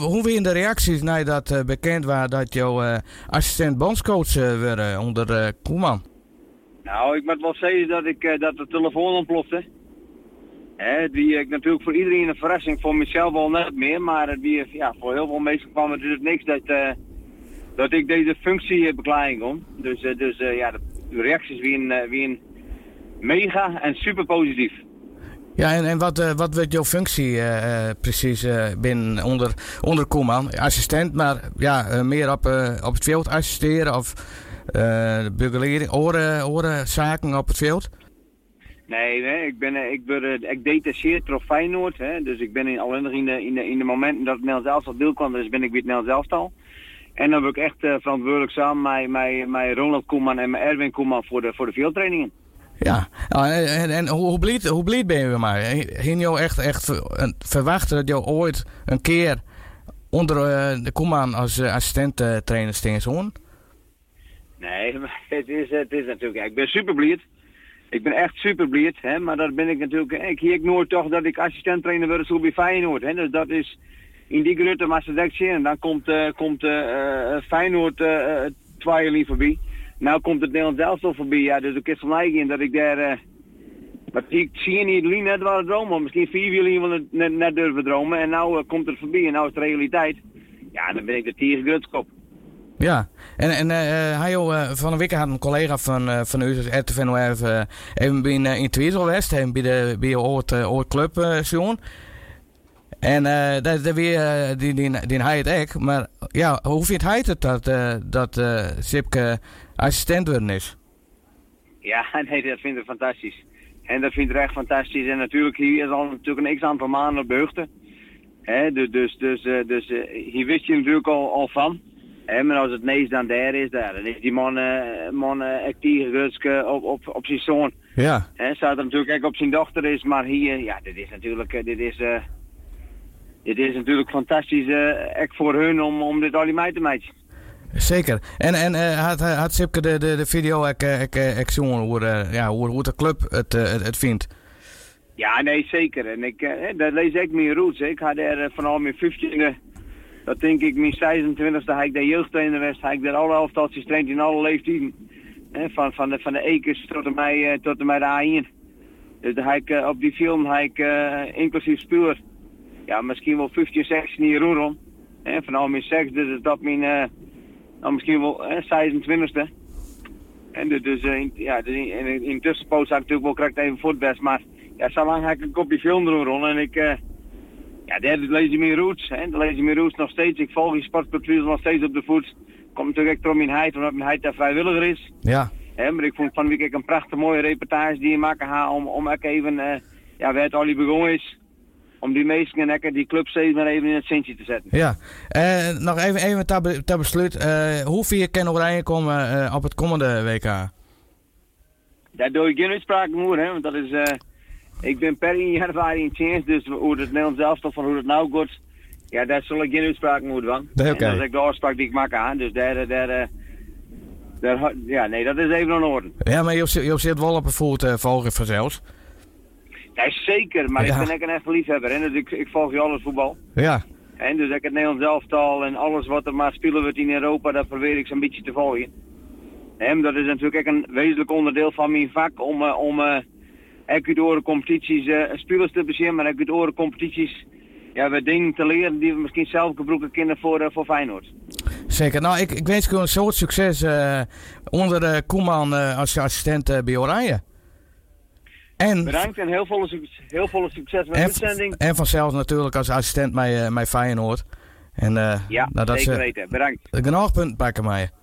Hoe waren de reacties naar dat bekend was dat jouw assistent bondscoach werd onder Koeman? Nou, ik moet wel zeggen dat de telefoon ontplofte. Het wie natuurlijk voor iedereen een verrassing, voor mezelf al net meer, maar het wie, voor heel veel mensen kwam het dus niks dat ik deze functie bekleiden kon. Dus de reacties weer mega en super positief. Ja, en wat werd jouw functie precies binnen onder Koeman? Assistent, maar meer op het veld assisteren of begeleiding, orenzaken op het veld? Nee, ik detacheerd door Feyenoord, hè, dus ik ben alleen nog in de momenten dat het Nederlands elftal deel kwam, dus ben ik weer het Nederlands elftal. En dan ben ik echt verantwoordelijk samen met Ronald Koeman en met Erwin Koeman voor de veldtrainingen. Ja, en hoe blied ben je maar? Ging je echt verwachten dat je ooit een keer onder de Koeman als assistent trainer sting zo'n? Nee, het is natuurlijk, ik ben super blied. Ik ben echt super blied, hè, maar dat ben ik natuurlijk, ik nooit toch dat ik assistent trainer word zo bij Feyenoord, hè, dus dat is in die grote massadectie en dan komt Feyenoord twee voorbij. Nou komt het Nederlands elftal voorbij, ja, dus ik is van mij in dat ik daar, maar ik zie niet alleen net waar het dromen, misschien 4 jullie net durven dromen en nou komt het voorbij en nou is het realiteit. Ja, dan ben ik de tegengrutskop. Ja, en hij van een week had een collega van u, RTV NOF, even in Tweezel geweest, even bij je oud club zo'n. En daar weer die hij het echt, maar ja, hoe vindt hij het dat Sipke assistent worden is? Ja, nee, dat vindt hij fantastisch. En dat vindt hij echt fantastisch. En natuurlijk, hier is al natuurlijk een x-aantal maanden op de hoogte. Dus hier wist je natuurlijk al van. Maar als het nees dan daar is, dan is die man actief gerust op zijn zoon. Ja. Staat er natuurlijk ook op zijn dochter is, maar hier, ja, dit is natuurlijk fantastisch echt voor hun om dit al die mee te maken. Zeker. En had Sipke de video ik zien hoe de club het vindt? Ja, nee, zeker. En dat lees ik meer roots. Ik had er vanaf mijn 15e, dat denk ik mijn 26e, had ik de jeugdtrainer was, had ik daar alle elftalletjes getraind in alle leeftijden. Van de Ekers tot en met de A1. Dus daar had ik op die film had ik inclusief spuur. Ja, misschien wel 15, 16 jaar rond. Vanaf mijn 6e, dus dat mijn misschien wel 26e. En dus in tussenpoos had ik natuurlijk wel correct even voor het best. Maar ja, zo lang had ik een kopje film rond. En daar lees je mijn roots. Daar lees je mijn roots nog steeds. Ik volg die sportcultuur nog steeds op de voet. Komt natuurlijk echt door mijn heid, omdat mijn heid daar vrijwilliger is. Ja. Maar ik vond van de week een prachtig mooie reportage die je maken gaat om ook even, waar het al begonnen is. Om die meesten en die club steeds maar even in het centje te zetten. Ja, nog even ter besluit. Hoeveel kan Oranje komen op het komende WK? Daar doe ik geen uitspraak over, hè, want dat is... ik ben per 1 januari in chance, dus hoe het Nederlands elftal van hoe het nou gaat... Ja, daar zal ik geen uitspraak over van. Okay. Dat is ook de afspraak die ik maak aan, dus ja, nee, dat is even in orde. Ja, maar je zit wel op een voet volgen vanzelfs. Ja, zeker, maar ik ben ook een echt liefhebber, hè, dus ik volg je alles voetbal. Ja. En dus ik het Nederlands elftal en alles wat er maar spelen wordt in Europa, dat probeer ik zo'n beetje te volgen. En dat is natuurlijk ook een wezenlijk onderdeel van mijn vak om uit de oren competities spelers te bezien, maar uit de oren competities wat dingen te leren die we misschien zelf gebruiken kunnen voor Feyenoord. Zeker. Nou, ik wens je een soort succes onder Koeman als assistent bij Oranje. En bedankt en heel volle succes met de uitzending. En vanzelf natuurlijk als assistent bij Feyenoord. En, zeker weten. Bedankt. Genoeg punt pakken mij.